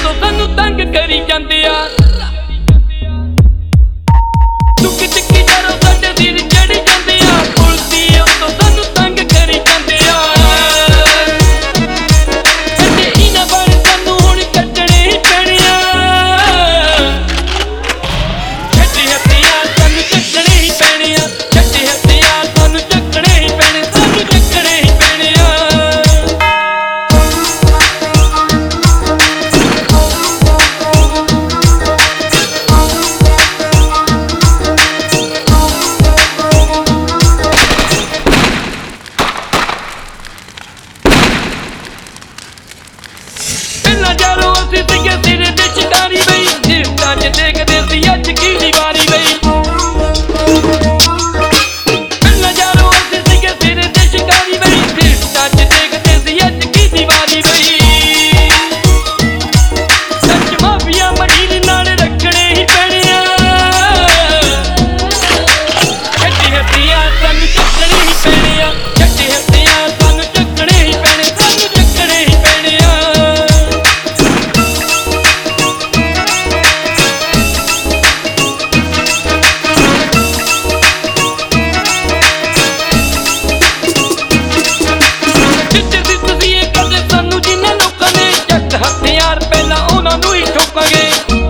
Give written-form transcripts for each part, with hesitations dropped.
ਉਤੋਂ ਸਾਨੂੰ ਤੰਗ ਕਰੀ ਜਾਂਦੇ ਆ ਦੁੱਖ ਚੱਕੀ ਜਦੋਂ ਸਾਡੇ ਦਿਲ ਚੜੀ ਜਾਂਦੇ ਆ ਪੁਲਸੀ ਉਤੋਂ ਸਾਨੂੰ ਤੰਗ ਕਰੀ ਜਾਂਦੇ ਆ ਕੱਢੇ ਇਹਨਾਂ ਬਣ ਸਾਨੂੰ ਹੁਣ ਕੱਢਣੇ ਹੀ ਪੈਣੇ ਆ ਛੱਡੇ ਹੱਥਿਆਰ ਸਾਨੂੰ ਚੱਕਣੇ ਹੀ ਪੈਣੇ ਆ ਛੱਡੇ ਹੱਥਿਆਰ ਸਾਨੂੰ ਚੱਕਣੇ ਹੀ ਪੈਣੇ ਸਾਨੂੰ ਚੱਕਣੇ ਹੀ ਪੈਣੇ ਆ ਪਹਿਲਾਂ ਜਦੋਂ ਅਸੀਂ ਸੀਗੇ ਸਿਰ ਦੇ ਸ਼ਿਕਾਰੀ ਬਈ ਜਿਸਤਾਂ 'ਚ ਦੇਖਦੇ ਸੀ ਅੱਜ ਕੀ ਦੀ ਵਾਰੀ ਬਈ ਪਹਿਲਾਂ ਜਦੋਂ ਅਸੀਂ ਸੀਗੇ ਸਿਰ ਦੇ ਸ਼ਿਕਾਰੀ ਬਈ ਜਿਸਤਾਂ 'ਚ ਦੇਖਦੇ ਸੀ ਅੱਜ ਕੀ ਦੀ ਵਾਰੀ ਬਈ ਸੱਚ ਮਾਫੀਆ ਮਹੀਨ ਨਾਲ ਰੱਖਣੇ ਹੀ ਪੈਣੇ ਆ ਛੱਡੇ ਹੱਥਿਆਰ ਸਾਨੂੰ ਚੱਕਣੇ ਹੀ ਪੈਣੇ ਆ ਛੱਡੇ ਹੱਥਿਆਰ ਸਾਨੂੰ ਚੱਕਣੇ ਹੀ ਪੈਣੇ ਸਾਨੂੰ ਚੱਕਣੇ ਹੀ ਪੈਣੇ ਆ ਜਿੱਤੇ ਦੀ ਤੁਸੀਂ ਇਹ ਕਰਦੇ ਸਾਨੂੰ ਜਿਨ੍ਹਾਂ ਲੋਕਾਂ ਨੇ ਚੱਕ ਹਥਿਆਰ ਪਹਿਲਾਂ ਉਹਨਾਂ ਨੂੰ ਹੀ ਠੋਕਾਂਗੇ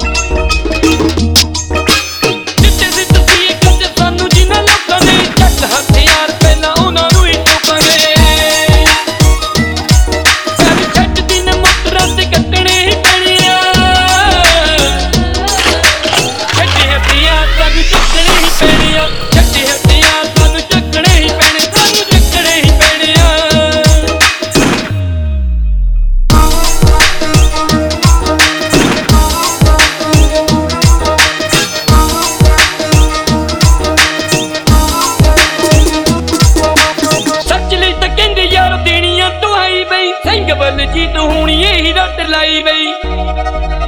ਜਿੱਤੇ ਦੀ ਤੁਸੀਂ ਇਹ ਕਰਦੇ ਸਾਨੂੰ ਜਿਨ੍ਹਾਂ ਲੋਕਾਂ ਨੇ ਚੱਕ ਹਥਿਆਰ ਪਹਿਲਾਂ ਉਹਨਾਂ ਨੂੰ ਹੀ ਠੋਕਾਂਗੇ ਸਾਰੇ ਛੱਡ ਦਿਨ ਮੁੱਕਰਾਂ ਤੇ ਕੱਟਣੇ ਹੀ ਪੈਣੇ ਆ ਛੱਡੇ ਹਥਿਆਰ ਸਾਨੂੰ ਚੱਕਣੇ ਹੀ ਪੈਣੇ ਆ ਛੱਡੇ ਹਥਿਆਰ ਸਾਨੂੰ ਚੱਕਣੇ ਹੀ ਪੈਣੇ ਸਾਨੂੰ ਚੱਕਣੇ ਹੀ ਪੈਣੇ ਆ ਸੱਚ ਲਈ ਤਾਂ ਕਹਿੰਦੇ ਯਾਰ ਦੇਣੀਆਂ ਦੁਹਾਈ ਬਈ ਸਿੰਘ ਵੱਲ ਜੀਤ ਹੋਣੀ ਇਹੀ ਰੱਟ ਲਾਈ ਬਈ